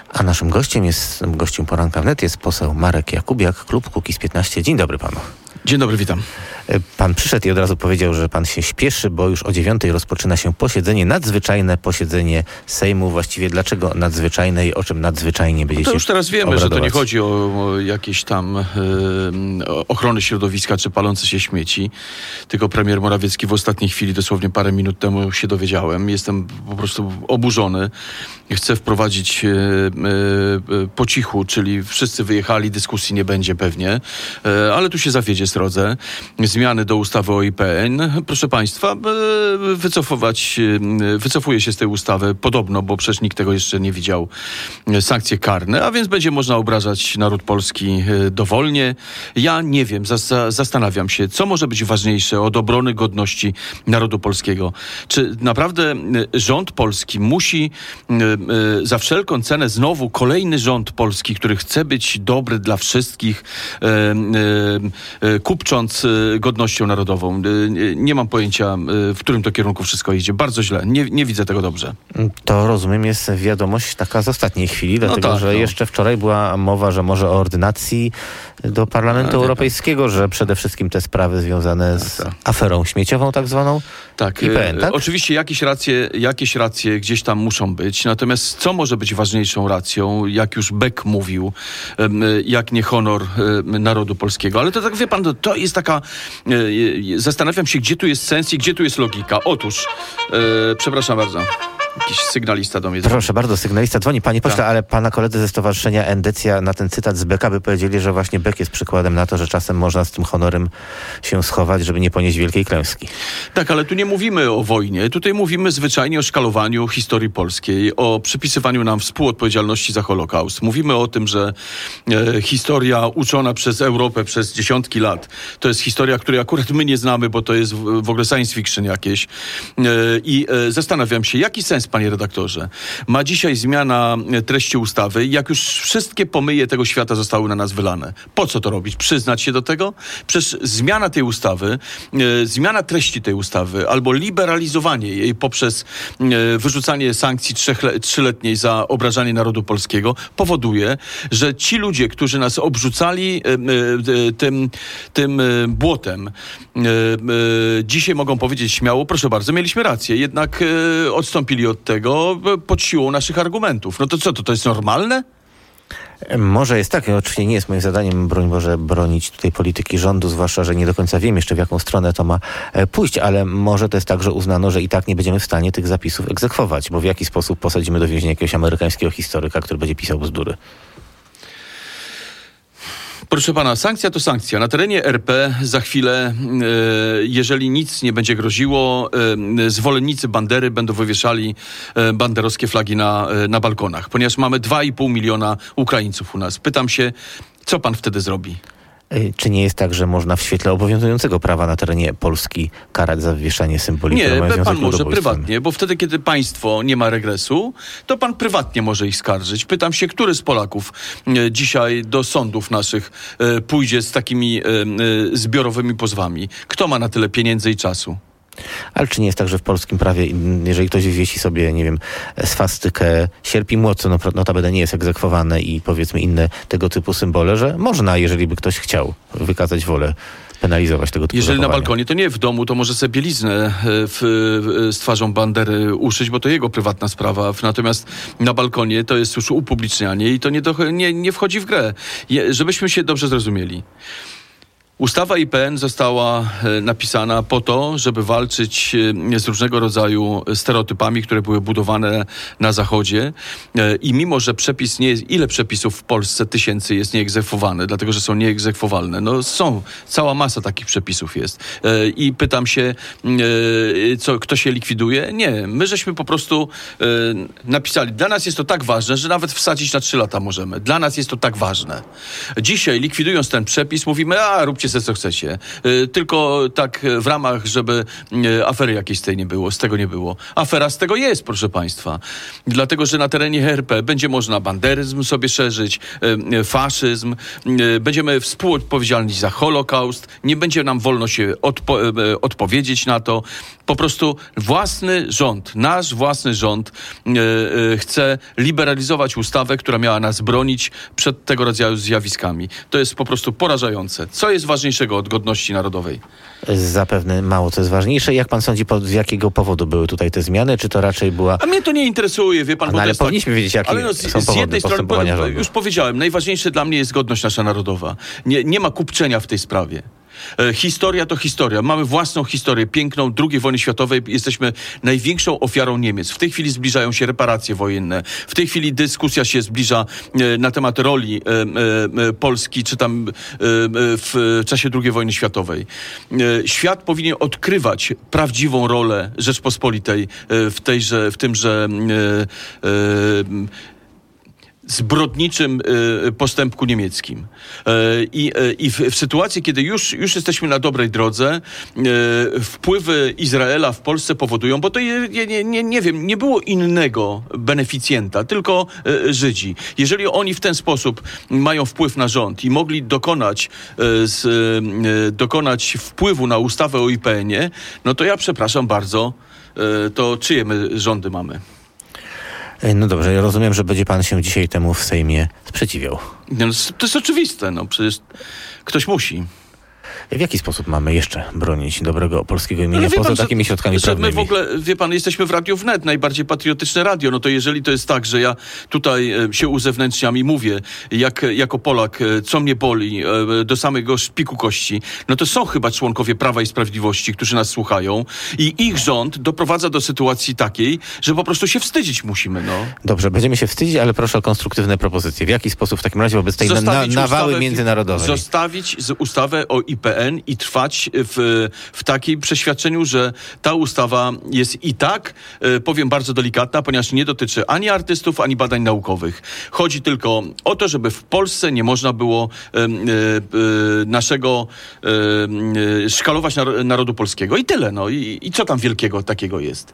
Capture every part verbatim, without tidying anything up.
A naszym gościem jest, gościem Poranka Wnet jest poseł Marek Jakubiak, klub Kukiz piętnaście. Dzień dobry panu. Dzień dobry, witam. Pan przyszedł i od razu powiedział, że pan się śpieszy, bo już o dziewiątej rozpoczyna się posiedzenie, nadzwyczajne posiedzenie Sejmu. Właściwie dlaczego nadzwyczajne i o czym nadzwyczajnie będziecie No to już teraz wiemy, obradować? że to nie chodzi o, o jakieś tam e, ochrony środowiska czy palące się śmieci, tylko premier Morawiecki w ostatniej chwili, dosłownie parę minut temu się dowiedziałem. Jestem po prostu oburzony. Chcę wprowadzić e, e, po cichu, czyli wszyscy wyjechali, dyskusji nie będzie pewnie, e, ale tu się zawiedzie srodze. Zmiany do ustawy o I P N. Proszę państwa, wycofywać, wycofuje się z tej ustawy podobno, bo przecież nikt tego jeszcze nie widział, sankcje karne, a więc będzie można obrażać naród polski dowolnie. Ja nie wiem, zas- zastanawiam się, co może być ważniejsze od obrony godności narodu polskiego. Czy naprawdę rząd polski musi za wszelką cenę znowu kolejny rząd polski, który chce być dobry dla wszystkich, kupcząc godnością narodową. Nie mam pojęcia, w którym to kierunku wszystko idzie. Bardzo źle. Nie, nie widzę tego dobrze. To rozumiem, jest wiadomość taka z ostatniej chwili, dlatego no tak, że no. jeszcze wczoraj była mowa, że może o ordynacji do Parlamentu a, Europejskiego, tak. że przede wszystkim te sprawy związane z tak. aferą śmieciową tak zwaną. Tak. I P N, tak? Oczywiście jakieś racje, jakieś racje gdzieś tam muszą być, natomiast co może być ważniejszą racją, jak już Beck mówił, jak nie honor narodu polskiego. Ale to tak, wie pan, to jest taka... Zastanawiam się, gdzie tu jest sens i gdzie tu jest logika. Otóż, e, przepraszam bardzo, jakiś sygnalista do mnie dzwoni. Proszę bardzo, sygnalista dzwoni. Panie pośle, tak. ale pana koledzy ze Stowarzyszenia Endecja na ten cytat z Becka by powiedzieli, że właśnie Beck jest przykładem na to, że czasem można z tym honorem się schować, żeby nie ponieść wielkiej klęski. Tak, ale tu nie mówimy o wojnie. Tutaj mówimy zwyczajnie o szkalowaniu historii polskiej, o przypisywaniu nam współodpowiedzialności za Holokaust. Mówimy o tym, że e, historia uczona przez Europę przez dziesiątki lat to jest historia, której akurat my nie znamy, bo to jest w, w ogóle science fiction jakieś. E, I e, zastanawiam się, jaki sens, panie redaktorze, ma dzisiaj zmiana treści ustawy, jak już wszystkie pomyje tego świata zostały na nas wylane. Po co to robić? Przyznać się do tego? Przecież zmiana tej ustawy, e, zmiana treści tej ustawy albo liberalizowanie jej poprzez e, wyrzucanie sankcji trzechle, trzyletniej za obrażanie narodu polskiego powoduje, że ci ludzie, którzy nas obrzucali e, e, tym, tym e, błotem, e, e, dzisiaj mogą powiedzieć śmiało, proszę bardzo, mieliśmy rację, jednak e, odstąpili od tego pod siłą naszych argumentów. No to co, to, to jest normalne? Może jest tak, oczywiście nie jest moim zadaniem, broń Boże, bronić tutaj polityki rządu, zwłaszcza, że nie do końca wiem jeszcze, w jaką stronę to ma pójść, ale może to jest tak, że uznano, że i tak nie będziemy w stanie tych zapisów egzekwować, bo w jaki sposób posadzimy do więzienia jakiegoś amerykańskiego historyka, który będzie pisał bzdury. Proszę pana, sankcja to sankcja. Na terenie R P za chwilę, e, jeżeli nic nie będzie groziło, e, zwolennicy Bandery będą wywieszali e, banderowskie flagi na, e, na balkonach, ponieważ mamy dwa i pół miliona Ukraińców u nas. Pytam się, co pan wtedy zrobi? Czy nie jest tak, że można w świetle obowiązującego prawa na terenie Polski karać za wywieszanie symboli? Nie, pan może prywatnie, bo wtedy, kiedy państwo nie ma regresu, to pan prywatnie może ich skarżyć. Pytam się, który z Polaków e, dzisiaj do sądów naszych e, pójdzie z takimi e, e, zbiorowymi pozwami? Kto ma na tyle pieniędzy i czasu? Ale czy nie jest tak, że w polskim prawie, jeżeli ktoś wywiesi sobie, nie wiem, swastykę, sierp i młot, co no, notabene nie jest egzekwowane i powiedzmy inne tego typu symbole, że można, jeżeli by ktoś chciał wykazać wolę, penalizować tego typu Jeżeli zachowania. na balkonie, to nie w domu, to może sobie bieliznę w, w, z twarzą Bandery uszyć, bo to jego prywatna sprawa. Natomiast na balkonie to jest już upublicznianie i to nie, do, nie, nie wchodzi w grę. Je, żebyśmy się dobrze zrozumieli. Ustawa I P N została napisana po to, żeby walczyć z różnego rodzaju stereotypami, które były budowane na Zachodzie. I mimo, że przepis nie jest, ile przepisów w Polsce tysięcy jest nieegzekwowane, dlatego że są nieegzekwowalne. No są, cała masa takich przepisów jest. I pytam się, co, kto się likwiduje? Nie, my żeśmy po prostu napisali, dla nas jest to tak ważne, że nawet wsadzić na trzy lata możemy. Dla nas jest to tak ważne. Dzisiaj likwidując ten przepis mówimy, a róbcie róbcie se co chcecie. Y, tylko tak w ramach, żeby y, afery jakiejś z tej nie było, z tego nie było. Afera z tego jest, proszę państwa. Dlatego, że na terenie R P będzie można banderyzm sobie szerzyć, y, y, faszyzm, y, będziemy współodpowiedzialni za Holokaust, nie będzie nam wolno się odpo- y, odpowiedzieć na to. Po prostu własny rząd, nasz własny rząd y, y, chce liberalizować ustawę, która miała nas bronić przed tego rodzaju zjawiskami. To jest po prostu porażające. Co jest ważniejszego od godności narodowej? Zapewne mało co jest ważniejsze. Jak pan sądzi, z jakiego powodu były tutaj te zmiany? Czy to raczej była... A mnie to nie interesuje, wie pan. No, bo ale to jest powinniśmy tak... wiedzieć, jakie ale no, z, są z powody jednej strony, postępowania po, rządu. już powiedziałem, najważniejsze dla mnie jest godność nasza narodowa. Nie, nie ma kupczenia w tej sprawie. E, historia to historia. Mamy własną historię piękną drugiej wojny światowej. Jesteśmy największą ofiarą Niemiec. W tej chwili zbliżają się reparacje wojenne. W tej chwili dyskusja się zbliża e, na temat roli e, e, Polski, czy tam e, w czasie drugiej wojny światowej. E, świat powinien odkrywać prawdziwą rolę Rzeczpospolitej e, w tejże, w tymże e, e, zbrodniczym y, postępku niemieckim. Y, y, I w, w sytuacji, kiedy już, już jesteśmy na dobrej drodze, y, wpływy Izraela w Polsce powodują, bo to je, nie, nie, nie wiem, nie było innego beneficjenta, tylko y, Żydzi. Jeżeli oni w ten sposób mają wpływ na rząd i mogli dokonać, y, z, y, dokonać wpływu na ustawę o I P N ie, no to ja przepraszam bardzo, y, to czyje my rządy mamy? No dobrze, ja rozumiem, że będzie pan się dzisiaj temu w Sejmie sprzeciwiał. No, to jest oczywiste, no przecież ktoś musi. W jaki sposób mamy jeszcze bronić dobrego polskiego imienia Ale wie poza pan, takimi że, środkami że prawnymi? my w ogóle, wie pan, jesteśmy w Radiu Wnet, najbardziej patriotyczne radio. No to jeżeli to jest tak, że ja tutaj e, się uzewnętrzniam i mówię, jak, jako Polak, e, co mnie boli, e, do samego szpiku kości, no to są chyba członkowie Prawa i Sprawiedliwości, którzy nas słuchają i ich rząd doprowadza do sytuacji takiej, że po prostu się wstydzić musimy, no. Dobrze, będziemy się wstydzić, ale proszę o konstruktywne propozycje. W jaki sposób w takim razie wobec tej na, na, nawały ustawę, międzynarodowej? Zostawić z ustawę o I P N i trwać w, w takim przeświadczeniu, że ta ustawa jest i tak, e, powiem bardzo delikatna, ponieważ nie dotyczy ani artystów, ani badań naukowych. Chodzi tylko o to, żeby w Polsce nie można było e, e, naszego e, szkalować nar- narodu polskiego. I tyle, no. I, I co tam wielkiego takiego jest?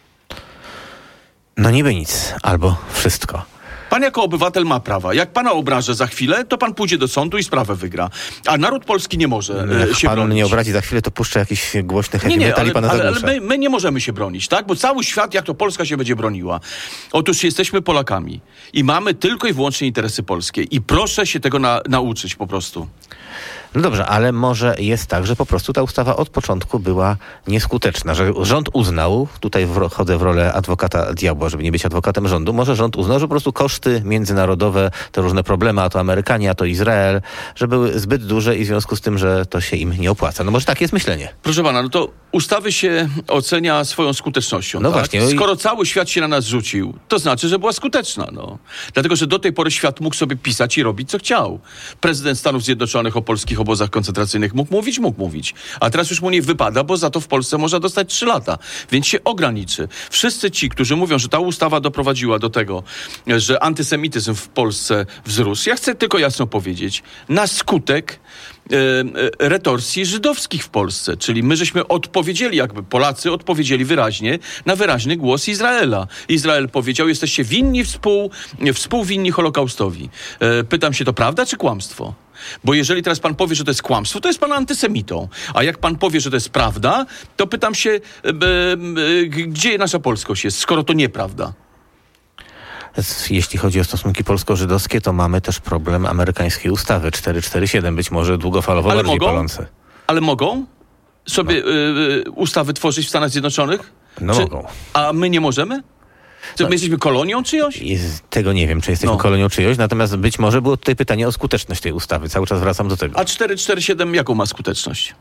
No niby nic, albo wszystko. Pan jako obywatel ma prawa. Jak pana obrażę za chwilę, to pan pójdzie do sądu i sprawę wygra. A naród polski nie może e, Jak się pan bronić. mnie obrazi za chwilę, to puszczę jakiś głośny heavy Nie, nie, metal ale, i pana ale, ale zagłuszę. my, my nie możemy się bronić, tak? Bo cały świat, jak to Polska się będzie broniła. Otóż jesteśmy Polakami i mamy tylko i wyłącznie interesy polskie. I proszę się tego na, nauczyć po prostu. No dobrze, ale może jest tak, że po prostu ta ustawa od początku była nieskuteczna, że rząd uznał, tutaj wchodzę w rolę adwokata diabła, żeby nie być adwokatem rządu, może rząd uznał, że po prostu koszty międzynarodowe, te różne problemy, a to Amerykanie, a to Izrael, że były zbyt duże i w związku z tym, że to się im nie opłaca. No może tak jest myślenie. Proszę pana, no to ustawy się ocenia swoją skutecznością. No tak? właśnie. Skoro cały świat się na nas rzucił, to znaczy, że była skuteczna. No. Dlatego, że do tej pory świat mógł sobie pisać i robić, co chciał. Prezydent Stanów Zjednoczonych o polskich obozach koncentracyjnych mógł mówić, mógł mówić. A teraz już mu nie wypada, bo za to w Polsce można dostać trzy lata. Więc się ograniczy. Wszyscy ci, którzy mówią, że ta ustawa doprowadziła do tego, że antysemityzm w Polsce wzrósł, ja chcę tylko jasno powiedzieć, na skutek e, e, retorsji żydowskich w Polsce. Czyli my żeśmy odpowiedzieli, jakby Polacy odpowiedzieli wyraźnie na wyraźny głos Izraela. Izrael powiedział, jesteście winni współ, współwinni Holokaustowi. E, pytam się, to prawda czy kłamstwo? Bo jeżeli teraz pan powie, że to jest kłamstwo, to jest pan antysemitą. A jak pan powie, że to jest prawda, to pytam się, e, e, gdzie nasza polskość jest, skoro to nieprawda? Jeśli chodzi o stosunki polsko-żydowskie, to mamy też problem amerykańskiej ustawy czterysta czterdzieści siedem, być może długofalowo Ale bardziej mogą? palące. Ale mogą sobie No. y, y, ustawy tworzyć w Stanach Zjednoczonych? No Czy, mogą. A my nie możemy? Czy No. my jesteśmy kolonią czyjąś? I z tego nie wiem, czy jesteśmy No. kolonią czyjąś, natomiast być może było tutaj pytanie o skuteczność tej ustawy. Cały czas wracam do tego. A czterysta czterdzieści siedem jaką ma skuteczność?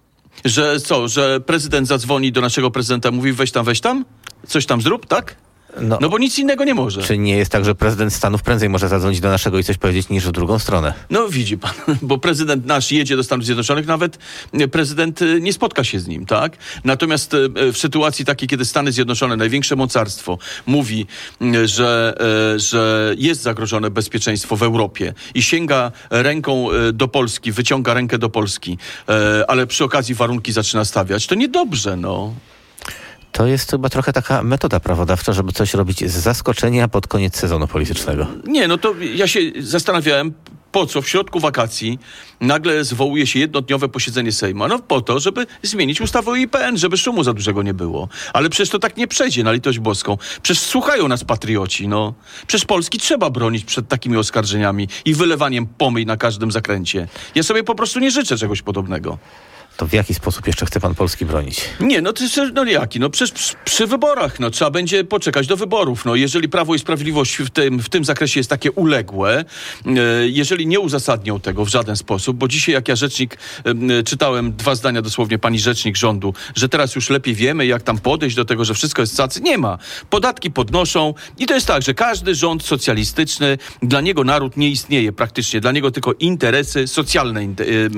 Że co, że prezydent zadzwoni do naszego prezydenta, mówi weź tam, weź tam? Coś tam zrób, tak? No, no bo nic innego nie może. Czy nie jest tak, że prezydent Stanów prędzej może zadzwonić do naszego i coś powiedzieć niż w drugą stronę? No widzi pan, bo prezydent nasz jedzie do Stanów Zjednoczonych, nawet prezydent nie spotka się z nim, tak? Natomiast w sytuacji takiej, kiedy Stany Zjednoczone, największe mocarstwo, mówi, że, że jest zagrożone bezpieczeństwo w Europie i sięga ręką do Polski, wyciąga rękę do Polski, ale przy okazji warunki zaczyna stawiać, to niedobrze, no. To jest chyba trochę taka metoda prawodawcza, żeby coś robić z zaskoczenia pod koniec sezonu politycznego. Nie, no to ja się zastanawiałem, po co w środku wakacji nagle zwołuje się jednodniowe posiedzenie Sejmu. No po to, żeby zmienić ustawę o I P N, żeby szumu za dużego nie było. Ale przecież to tak nie przejdzie, na litość boską. Przecież słuchają nas patrioci, no. Przecież Polski trzeba bronić przed takimi oskarżeniami i wylewaniem pomyj na każdym zakręcie. Ja sobie po prostu nie życzę czegoś podobnego. To w jaki sposób jeszcze chce pan Polski bronić? Nie, no, to, no jaki? No przecież przy, przy wyborach, no trzeba będzie poczekać do wyborów. No jeżeli Prawo i Sprawiedliwość w tym, w tym zakresie jest takie uległe, e, jeżeli nie uzasadnią tego w żaden sposób, bo dzisiaj jak ja rzecznik, e, czytałem dwa zdania dosłownie pani rzecznik rządu, że teraz już lepiej wiemy, jak tam podejść do tego, że wszystko jest cacy. Nie ma. Podatki podnoszą i to jest tak, że każdy rząd socjalistyczny, dla niego naród nie istnieje praktycznie, dla niego tylko interesy socjalne, e,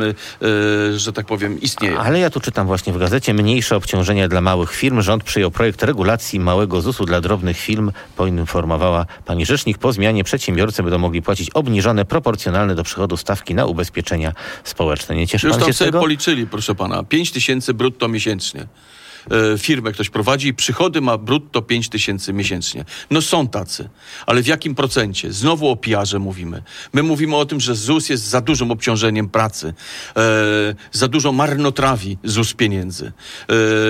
e, że tak powiem, istnieje. Ale ja tu czytam właśnie w gazecie, mniejsze obciążenia dla małych firm. Rząd przyjął projekt regulacji małego Z U S-u dla drobnych firm, poinformowała pani rzecznik. Po zmianie przedsiębiorcy będą mogli płacić obniżone, proporcjonalne do przychodu stawki na ubezpieczenia społeczne. Nie cieszy Już pan tam się z sobie tego? policzyli, proszę pana. pięć tysięcy brutto miesięcznie. Firmę ktoś prowadzi i przychody ma brutto pięć tysięcy miesięcznie. No są tacy. Ale w jakim procencie? Znowu o P R-ze mówimy. My mówimy o tym, że Z U S jest za dużym obciążeniem pracy. E, za dużo marnotrawi Z U S pieniędzy. E,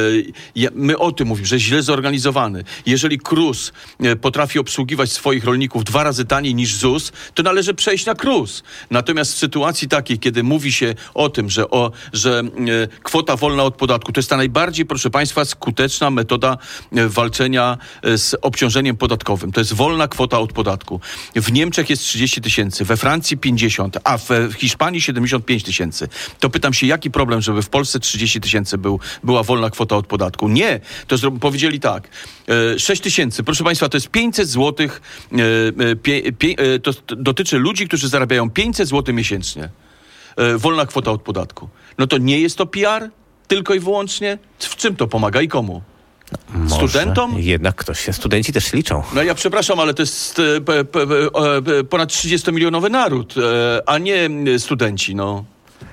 ja, my o tym mówimy, że źle zorganizowany. Jeżeli K R U S potrafi obsługiwać swoich rolników dwa razy taniej niż Z U S, to należy przejść na K R U S. Natomiast w sytuacji takiej, kiedy mówi się o tym, że, o, że e, kwota wolna od podatku, to jest ta najbardziej, proszę państwa, skuteczna metoda walczenia z obciążeniem podatkowym. To jest wolna kwota od podatku. W Niemczech jest trzydzieści tysięcy, we Francji pięćdziesiąt, a w Hiszpanii siedemdziesiąt pięć tysięcy. To pytam się, jaki problem, żeby w Polsce trzydzieści tysięcy był, była wolna kwota od podatku? Nie. To zro- powiedzieli tak. sześć tysięcy. Proszę państwa, to jest pięćset złotych. Pie, pie, to dotyczy ludzi, którzy zarabiają pięćset złotych miesięcznie. Wolna kwota od podatku. No to nie jest to P R? Tylko i wyłącznie? W czym to pomaga i komu? Może Studentom? Jednak ktoś się, studenci też liczą. No ja przepraszam, ale to jest e, p, p, e, ponad trzydziestomilionowy naród, e, a nie studenci, no.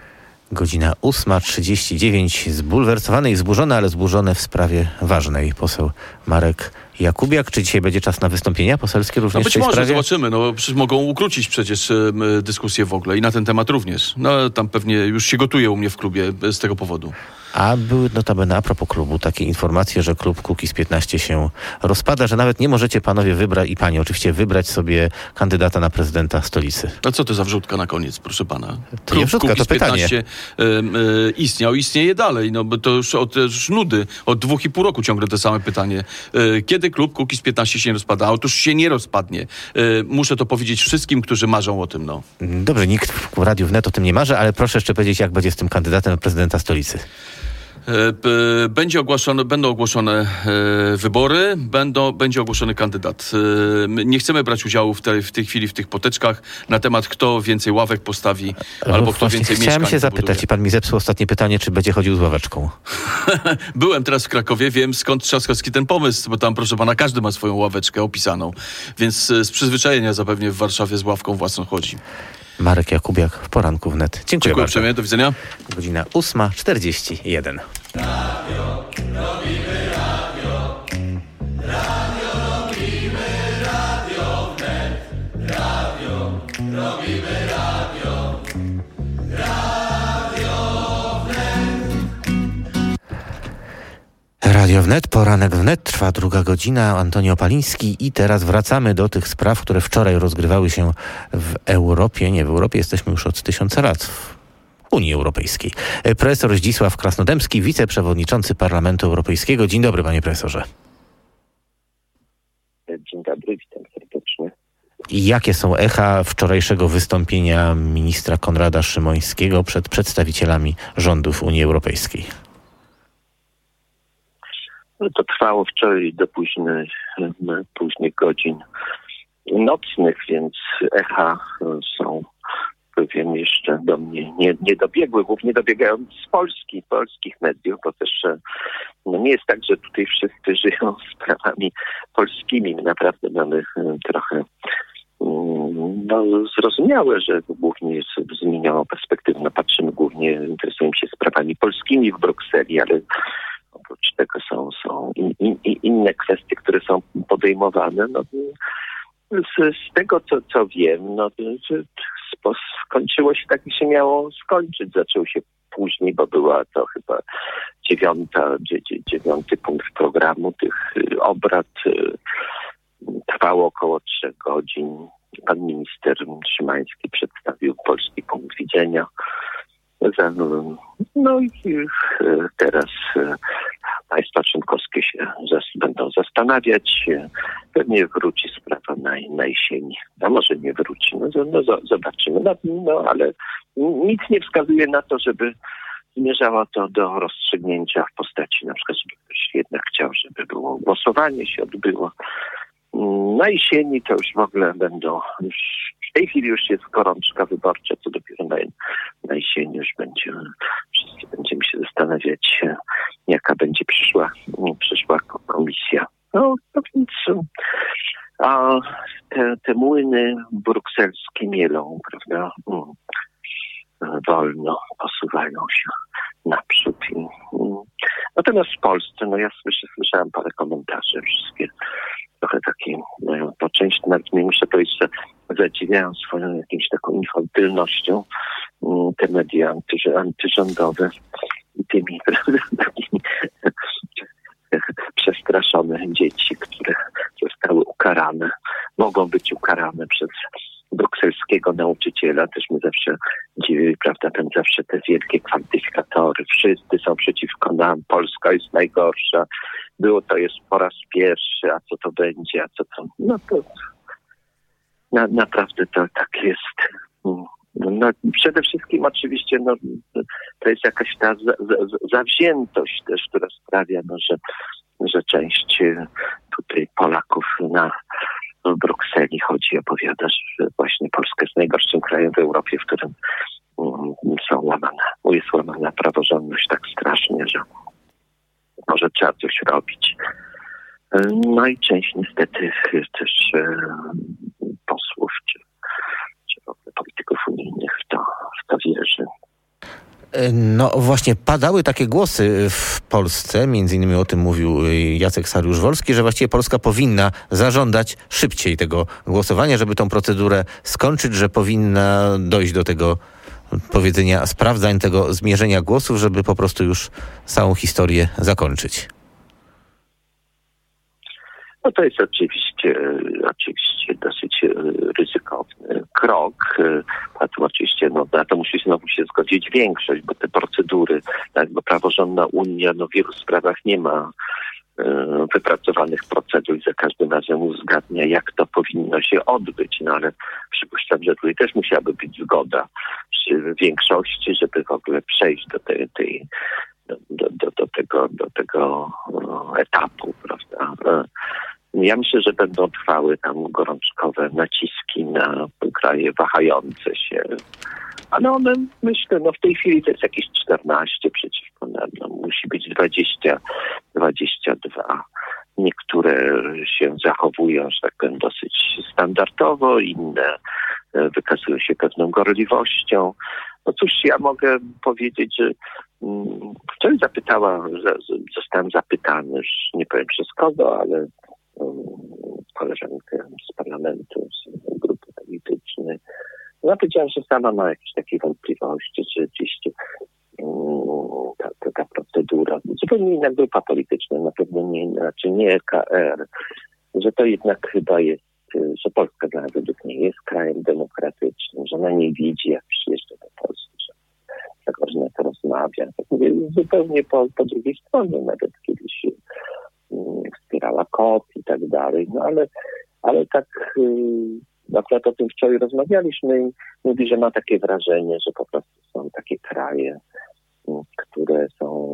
Godzina ósma trzydzieści dziewięć. Zbulwersowany i zburzony, ale zburzony w sprawie ważnej. Poseł Marek Jakubiak. Czy dzisiaj będzie czas na wystąpienia poselskie również No być w tej może, sprawie? zobaczymy. No przecież mogą ukrócić przecież e, dyskusję w ogóle i na ten temat również. No tam pewnie już się gotuje u mnie w klubie z tego powodu. A były notabene a propos klubu takie informacje, że klub Kukiz piętnaście się rozpada, że nawet nie możecie panowie wybrać i panie oczywiście wybrać sobie kandydata na prezydenta stolicy. A co to za wrzutka na koniec, proszę pana? To nie wrzutka, to pytanie. piętnaście e, e, istniał, istnieje dalej, no bo to już od już nudy, od dwóch i pół roku ciągle te same pytanie. E, kiedy klub Kukiz piętnaście się nie rozpada? Otóż się nie rozpadnie. E, muszę to powiedzieć wszystkim, którzy marzą o tym, no. Dobrze, nikt w Radiu Wnet o tym nie marzy, ale proszę jeszcze powiedzieć, jak będzie z tym kandydatem na prezydenta stolicy. Będzie ogłoszone, będą ogłoszone e, wybory, będą, będzie ogłoszony kandydat. E, nie chcemy brać udziału w, te, w tej chwili w tych potyczkach na temat, kto więcej ławek postawi, albo kto Właśnie więcej mieszkań chciałem się zapytać wybuduje. i pan mi zepsuł ostatnie pytanie, czy będzie chodził z ławeczką. Byłem teraz w Krakowie, wiem skąd Trzaskowski ten pomysł, bo tam, proszę pana, każdy ma swoją ławeczkę opisaną, więc z przyzwyczajenia zapewne w Warszawie z ławką własną chodzi. Marek Jakubiak w Poranku Wnet. Dziękuję, Dziękuję bardzo. uprzejmie, do widzenia. Godzina ósma czterdzieści jeden. Radio, robimy radio. Radio, robimy radio wnet. Radio, robimy radio. Radio wnet. Radio Wnet, Poranek Wnet, trwa druga godzina, Antonio Paliński i teraz wracamy do tych spraw, które wczoraj rozgrywały się w Europie. Nie, w Europie jesteśmy już od tysiąca lat. W Unii Europejskiej. Profesor Zdzisław Krasnodębski, wiceprzewodniczący Parlamentu Europejskiego. Dzień dobry, panie profesorze. Dzień dobry, witam serdecznie. I jakie są echa wczorajszego wystąpienia ministra Konrada Szymońskiego przed przedstawicielami rządów Unii Europejskiej? No to trwało wczoraj do późnych, późnych godzin nocnych, więc echa są, powiem, jeszcze do mnie nie, nie dobiegły, głównie dobiegają z Polski, polskich mediów, bo też no nie jest tak, że tutaj wszyscy żyją sprawami polskimi. My naprawdę mamy trochę no, zrozumiałe, że głównie jest zmienioną perspektywę. No, patrzymy głównie, interesujemy się sprawami polskimi w Brukseli, ale oprócz tego są, są in, in, inne kwestie, które są podejmowane. No, z, z tego, co, co wiem, no, spo, skończyło się tak, jak się miało skończyć. Zaczęło się później, bo była to chyba dziewiąta, dziewiąty punkt programu tych obrad. Trwało około trzech godzin. Pan minister Szymański przedstawił polski punkt widzenia. No i teraz państwa członkowskie się będą zastanawiać. Pewnie wróci sprawa na, na jesieni. A może nie wróci. No, no zobaczymy. No, no ale nic nie wskazuje na to, żeby zmierzało to do rozstrzygnięcia w postaci na przykład, żeby ktoś jednak chciał, żeby było głosowanie się odbyło. Na jesieni to już w ogóle będą, już w tej chwili już jest gorączka wyborcza, co dopiero na, na jesieni już będzie, wszyscy będziemy się zastanawiać, jaka będzie przyszła, przyszła komisja. No, no więc a te, te młyny brukselskie mielą, prawda, wolno posuwają się naprzód. I, natomiast w Polsce, no ja słyszę, słyszałem parę komentarzy, wszystkie trochę takie, no, po części nawet nie muszę powiedzieć, że zadziwiają swoją jakąś taką infantylnością te media antyż- antyrządowe i tymi takimi przestraszone dzieci, które zostały ukarane, mogą być ukarane przez brukselskiego nauczyciela. Też my zawsze dziwili, prawda, ten zawsze te wielkie kwantyfikatory. Wszyscy są przeciwko nam, Polska jest najgorsza. Było to jest po raz pierwszy, a co to będzie, a co to... No to na, naprawdę to tak jest. No, przede wszystkim oczywiście no, to jest jakaś ta za, za, zawziętość też, która sprawia, no, że, że część tutaj Polaków na w Brukseli chodzi i opowiada, że właśnie Polska jest najgorszym krajem w Europie, w którym um, są łamane, jest łamana praworządność tak strasznie, że może trzeba coś robić. No i część niestety też e, posłów czy, czy w ogóle polityków unijnych w to, w to wierzy. No właśnie, padały takie głosy w Polsce, między innymi o tym mówił Jacek Saryusz-Wolski, że właściwie Polska powinna zażądać szybciej tego głosowania, żeby tą procedurę skończyć, że powinna dojść do tego powiedzenia sprawdzań, tego zmierzenia głosów, żeby po prostu już całą historię zakończyć. No to jest oczywiście, oczywiście dosyć ryzykowny krok. A tu oczywiście no, na to musi znowu się zgodzić większość, bo te procedury, tak, bo praworządna Unia no, w wielu sprawach nie ma e, wypracowanych procedur i za każdym razem uzgadnia, jak to powinno się odbyć. No ale przypuszczam, że tutaj też musiałaby być zgoda przy większości, żeby w ogóle przejść do tej, tej do, do, do tego, do tego etapu, prawda? Ja myślę, że będą trwały tam gorączkowe naciski na kraje wahające się. Ale one, myślę, no w tej chwili to jest jakieś czternaście przeciwko nam. No, musi być dwadzieścia, dwadzieścia dwa. Niektóre się zachowują, że tak powiem, dosyć standardowo, inne wykazują się pewną gorliwością. No cóż, ja mogę powiedzieć, że um, wczoraj zapytała, zostałem zapytany, już nie powiem przez kogo, ale um, koleżankę z parlamentu, z grupy politycznej. Ona powiedziała, że sama ma jakieś takie wątpliwości, czy rzeczywiście um, ta, ta, ta procedura, zupełnie inna grupa polityczna, na pewno nie, znaczy nie K R, że to jednak chyba jest, że Polska dla według niej jest krajem demokratycznym, że ona nie widzi, jak przyjeżdża do Polski, że tak można to rozmawia. Tak mówię, zupełnie po, po drugiej stronie, nawet kiedyś um, wspierała K O P i tak dalej, no ale, ale tak um, akurat o tym wczoraj rozmawialiśmy i mówi, że ma takie wrażenie, że po prostu są takie kraje, um, które są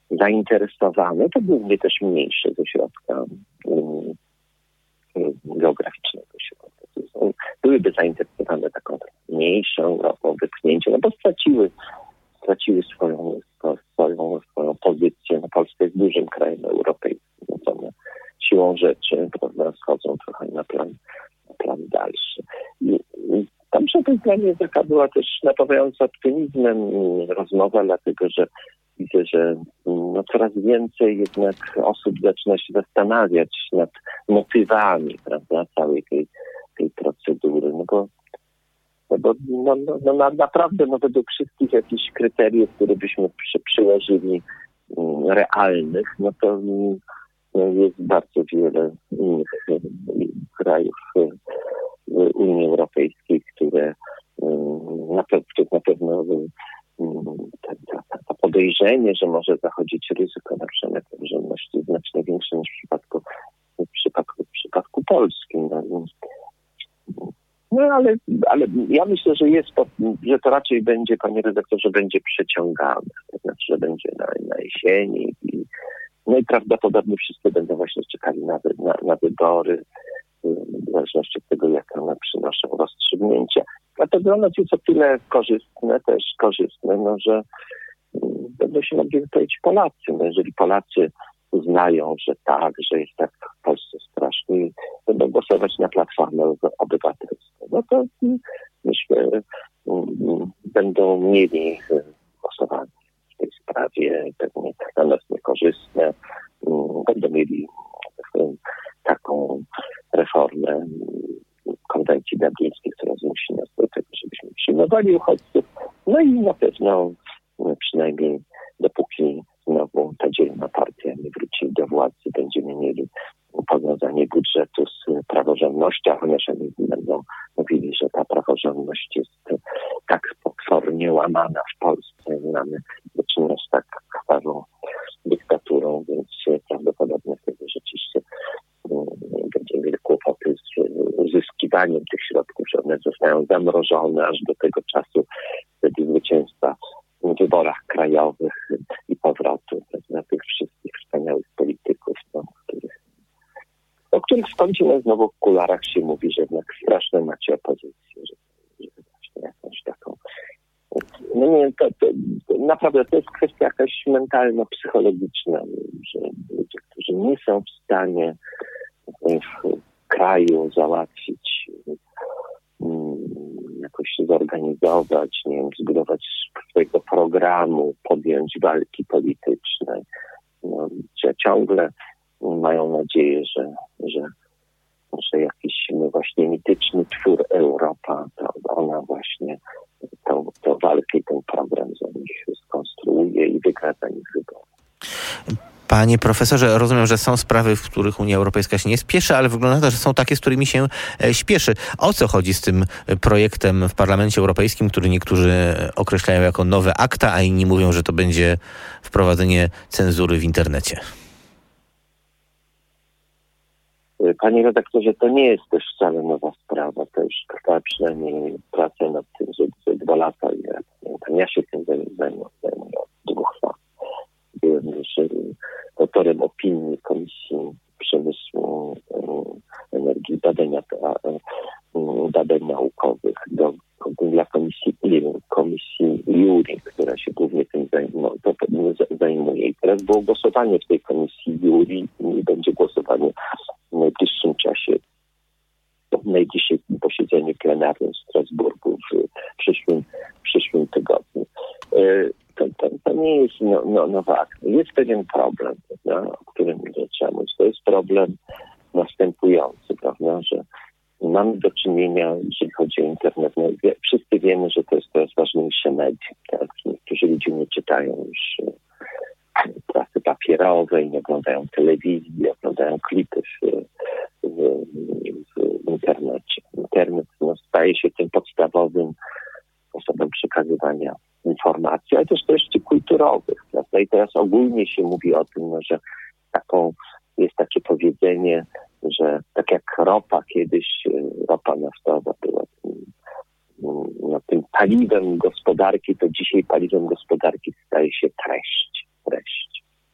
zainteresowane, to głównie też mniejsze ze środka um, geograficznego środka. Są, byłyby zainteresowane taką mniejszą Europą, wypchnięciem, no bo straciły, straciły swoją, swoją, swoją pozycję. No, Polska jest dużym krajem europejskim, no, one siłą rzeczy, prawda, schodzą trochę na plan, na plan dalszy. I, i Także to dla mnie taka była też napawająca optymizmem rozmowa, dlatego że widzę, że no, coraz więcej jednak osób zaczyna się zastanawiać nad motywami, prawda, całej tej, tej procedury. No bo, no bo no, no, no, na, naprawdę no, według wszystkich jakichś kryteriów, które byśmy przy, przyłożyli um, realnych, no to um, jest bardzo wiele innych um, krajów um, Unii Europejskiej, które um, na, pe- na pewno um, ta, ta, ta podejrzenie, że może zachodzić ryzyko na przykład praworządności jest znacznie większe niż w przypadku, w przypadku, w przypadku polskim. No, no ale, ale ja myślę, że jest to, że to raczej będzie, panie redaktorze, będzie przeciągane. To znaczy, że będzie na, na jesieni i no i prawdopodobnie wszyscy będą właśnie czekali na, na, na wybory, w zależności od tego, jak one przynoszą rozstrzygnięcia. Dlatego ono jest o tyle korzystne, też korzystne, no, że będą się mogli wypowiedzieć Polacy. No, jeżeli Polacy uznają, że tak, że jest tak w Polsce strasznie i będą głosować na Platformę Obywatelską, no to myślę, będą mieli głosowanie w tej sprawie pewnie dla nas niekorzystne. Będą mieli taką reformę konwencji dublińskiej, która zmusi nas do tego, żebyśmy przyjmowali uchodźców. No i na pewno przynajmniej dopóki znowu ta dzielna partia nie wróci do władzy, będziemy mieli powiązanie budżetu z praworządnością, chociaż oni będą mówili, że ta praworządność jest tak potwornie łamana w Polsce. Mamy do czynienia z tak krwawą dyktaturą, więc prawdopodobnie wtedy rzeczywiście będziemy mieli kłopoty z uzyskiwaniem tych środków, że one zostają zamrożone aż do tego czasu, wtedy zwycięstwa w wyborach krajowych i powrotu na tych wszystkich wspaniałych polityków, no, których, o których skądinąd znowu w kularach się mówi, że jednak straszne macie opozycję, że, że właśnie jakąś taką. No nie, to, to, to naprawdę to jest kwestia jakaś mentalno-psychologiczna, że ludzie, którzy nie są w stanie w kraju załatwić, jakoś się zorganizować, nie wiem, zbudować swojego programu, podjąć walki politycznej. No, że ciągle mają nadzieję, że, że, że jakiś no właśnie mityczny twór Europa, to ona właśnie tą, tą walkę i ten program za nich skonstruuje i wygra za nich wybory. Panie profesorze, rozumiem, że są sprawy, w których Unia Europejska się nie spieszy, ale wygląda na to, że są takie, z którymi się śpieszy. O co chodzi z tym projektem w Parlamencie Europejskim, który niektórzy określają jako nowe akta, a inni mówią, że to będzie wprowadzenie cenzury w internecie? Panie redaktorze, to nie jest też wcale nowa sprawa. To już trwa przynajmniej praca nad tym, że, że dwa lata. Ja, ja się tym zajmuję od dwóch lat. Byłem już autorem opinii Komisji Przemysłu, Energii i Badań, badań Naukowych do, dla Komisji Komisji Juri, która się głównie tym zajmuje, to zajmuje. I teraz było głosowanie w tej Komisji Juri i będzie głosowanie w najbliższym czasie, w najbliższym posiedzeniu plenarnym w Strasburgu w przyszłym, w przyszłym tygodniu. To, to, to nie jest no, no, nowa akcja. Jest pewien problem, prawda, o którym trzeba mówić. To jest problem następujący, prawda, że mamy do czynienia, jeżeli chodzi o internet. No, wie, wszyscy wiemy, że to jest coraz ważniejsze medium. Tak? Niektórzy ludzie nie czytają już prasy papierowej, nie oglądają telewizji, nie oglądają klipy w, w, w internecie. Internet no, staje się tym podstawowym sposobem przekazywania informacji, ale też treści kulturowych. Prawda? I teraz ogólnie się mówi o tym, no, że taką jest takie powiedzenie, że tak jak ropa kiedyś, ropa naftowa była tym, no, tym paliwem gospodarki, to dzisiaj paliwem gospodarki staje się treść. treść.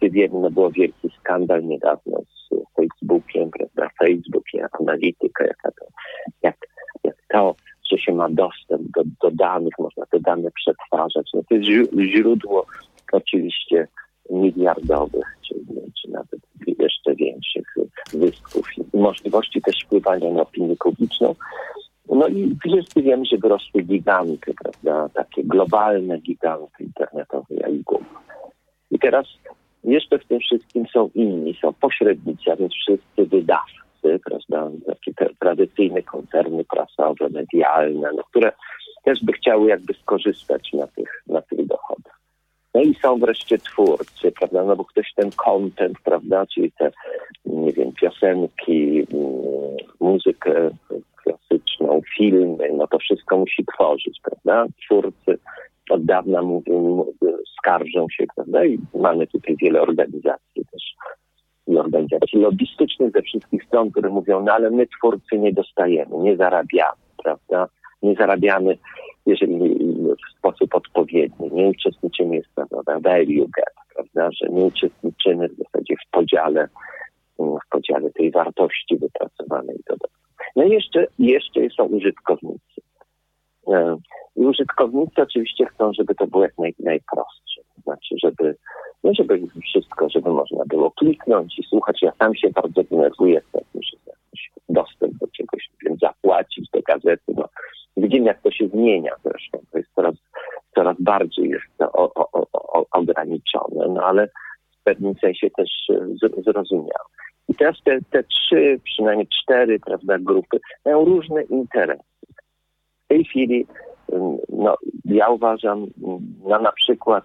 wszyscy wiemy, no było wielki skandal niedawno z Facebookiem, prawda? Facebook, analityka, jaka to, jak, jak to, że się ma dostęp do, do danych, można te dane przetwarzać. No to jest źródło oczywiście miliardowych, czy, czy nawet jeszcze większych zysków i możliwości też wpływania na opinię publiczną. No i wszyscy wiemy, że wyrosły giganty, prawda, takie globalne giganty internetowe jak Google. I teraz jeszcze w tym wszystkim są inni, są pośrednicy, a więc wszyscy wydawcy, prawda, takie te tradycyjne koncerny prasowe, medialne, no, które też by chciały jakby skorzystać na tych, na tych dochodach. No i są wreszcie twórcy, prawda, no bo ktoś ten content, prawda, czyli te, nie wiem, piosenki, muzykę klasyczną, filmy, no to wszystko musi tworzyć, prawda? Twórcy od dawna mówią, skarżą się, prawda? I mamy tutaj wiele organizacji też i organizacji lobbystycznych ze wszystkich stron, które mówią, no ale my twórcy nie dostajemy, nie zarabiamy, prawda? Nie zarabiamy, jeżeli w sposób odpowiedni, nie uczestniczymy, jest prawda, value gap, prawda, że nie uczestniczymy w zasadzie w podziale, w podziale tej wartości wypracowanej dodatkowo. No i jeszcze, jeszcze są użytkownicy. I użytkownicy oczywiście chcą, żeby to było jak naj, najprostsze. To znaczy, żeby, no żeby wszystko, żeby można było kliknąć i słuchać. Ja sam się bardzo denerwuję, że jakiś dostęp do czegoś, wiem, zapłacić do gazety. No, widzimy, jak to się zmienia zresztą. To jest coraz, coraz bardziej jest to o, o, o, ograniczone, no ale w pewnym sensie też z, zrozumiałe. I teraz te, te trzy, przynajmniej cztery, prawda, grupy mają różne interesy. W tej chwili, no, ja uważam, no, na przykład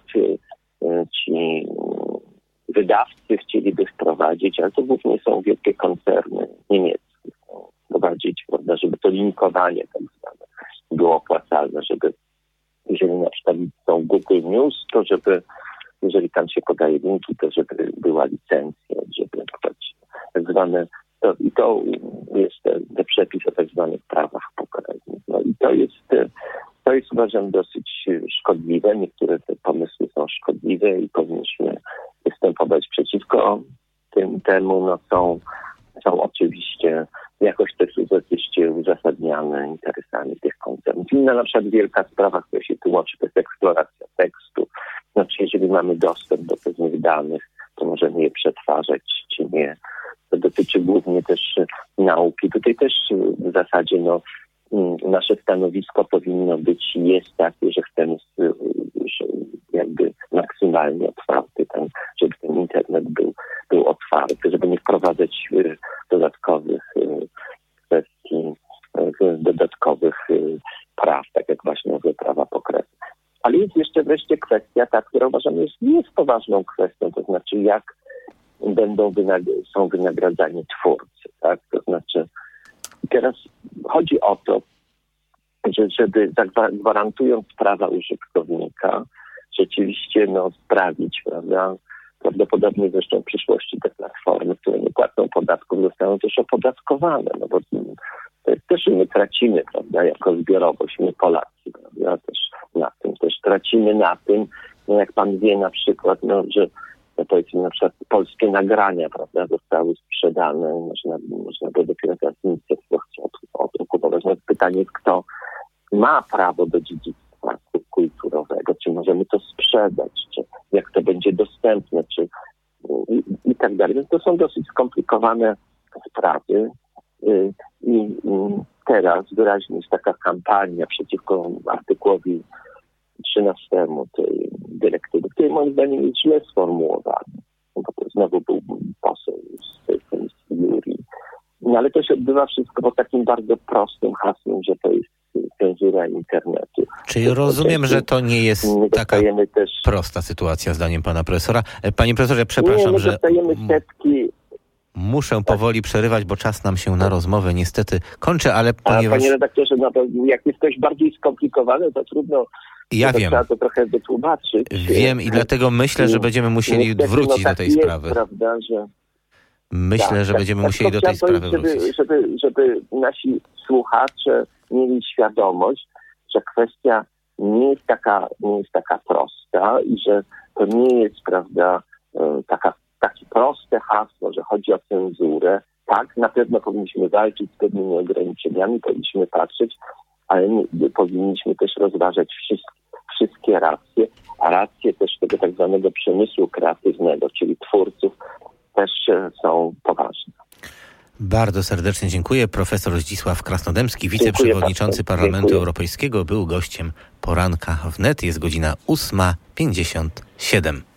ci wydawcy chcieliby wprowadzić, ale to głównie są wielkie koncerny niemieckie, wprowadzić, prawda, żeby to linkowanie tak zwane było opłacalne, żeby jeżeli na przykład są Google News, to żeby, jeżeli tam się podaje linki, to żeby była licencja, żeby tak zwane, to, i to jest ten, ten przepis o tak zwanych prawach pokrewnych. No i to jest, to jest uważam dosyć szkodliwe. Niektóre te pomysły są szkodliwe i powinniśmy występować przeciwko tym temu. No są, są oczywiście jakoś też oczywiście uzasadniane interesami tych koncernów. Inna na przykład wielka sprawa, która się tłumaczy, to jest eksploracja tekstu. Znaczy, jeżeli mamy dostęp do pewnych danych, to możemy je przetwarzać, czy nie. To dotyczy głównie też nauki. Tutaj też w zasadzie no, nasze stanowisko powinno być i jest takie, że chcemy jakby maksymalnie otwarty, ten, żeby ten internet był, był otwarty, żeby nie wprowadzać dodatkowych kwestii, dodatkowych praw, tak jak właśnie mówię, prawa pokrewne. Ale jest jeszcze wreszcie kwestia ta, która uważam jest, jest poważną kwestią, to znaczy jak będą wynag- są wynagradzani twórcy, tak? To znaczy teraz chodzi o to, że żeby zagwarantując prawa użytkownika, rzeczywiście no, sprawić, prawda? Prawdopodobnie zresztą w przyszłości te platformy, które nie płacą podatków, zostaną też opodatkowane, no bo to jest też my tracimy, prawda, jako zbiorowość, my Polacy, prawda, też na tym, też tracimy na tym, no jak pan wie na przykład, no, że no powiedzmy na przykład polskie nagrania, prawda, zostały sprzedane, można, można było dopiero teraz ministerstwo chce odkupować. No pytanie jest, kto ma prawo do dziedzictwa kulturowego, czy możemy to sprzedać, czy jak to będzie dostępne, czy i, i tak dalej. Więc to są dosyć skomplikowane sprawy i teraz wyraźnie jest taka kampania przeciwko artykułowi trzynastemu tej dyrektywy, który moim zdaniem jest źle sformułowany, bo to znowu był poseł z tej komisji Juri. No ale to się odbywa wszystko pod takim bardzo prostym hasłem, że to jest cenzura internetu. Czyli rozumiem, że to nie jest taka też... prosta sytuacja zdaniem pana profesora. Panie profesorze, przepraszam, nie, że dostajemy setki... muszę powoli przerywać, bo czas nam się na rozmowę niestety kończy, ale ponieważ... A panie redaktorze, no to jak jest coś bardziej skomplikowane, to trudno... Ja to wiem. Trzeba to trochę wytłumaczyć. Wiem i dlatego myślę, że będziemy musieli Niestety, wrócić no, tak do tej jest, sprawy. Prawda, że... Myślę, tak, że tak, będziemy tak, musieli do tej sprawy żeby, wrócić. Żeby, żeby nasi słuchacze mieli świadomość, że kwestia nie jest taka, nie jest taka prosta i że to nie jest, prawda, taka cenzurę. Tak, na pewno powinniśmy walczyć z pewnymi ograniczeniami, powinniśmy patrzeć, ale nie, powinniśmy też rozważać wszystkie, wszystkie racje, a racje też tego tak zwanego przemysłu kreatywnego, czyli twórców, też są poważne. Bardzo serdecznie dziękuję. Profesor Zdzisław Krasnodębski, wiceprzewodniczący Parlamentu dziękuję. Europejskiego, był gościem Poranka Wnet. Jest godzina ósma pięćdziesiąt siedem.